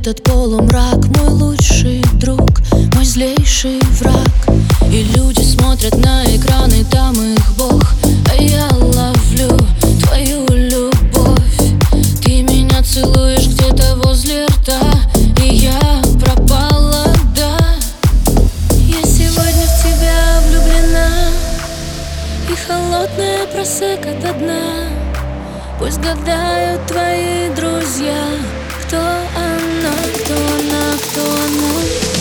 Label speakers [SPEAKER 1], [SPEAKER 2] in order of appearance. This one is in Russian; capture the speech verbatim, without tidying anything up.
[SPEAKER 1] этот полумрак мой лучший друг, мой злейший враг. И люди смотрят на экраны, там их Бог, а я ловлю твою любовь. Ты меня целуешь где-то возле рта, и я пропала, да. Я сегодня в тебя влюблена, и холодная просека до дна. Пусть гадают твои друзья, кто она, кто она, кто она.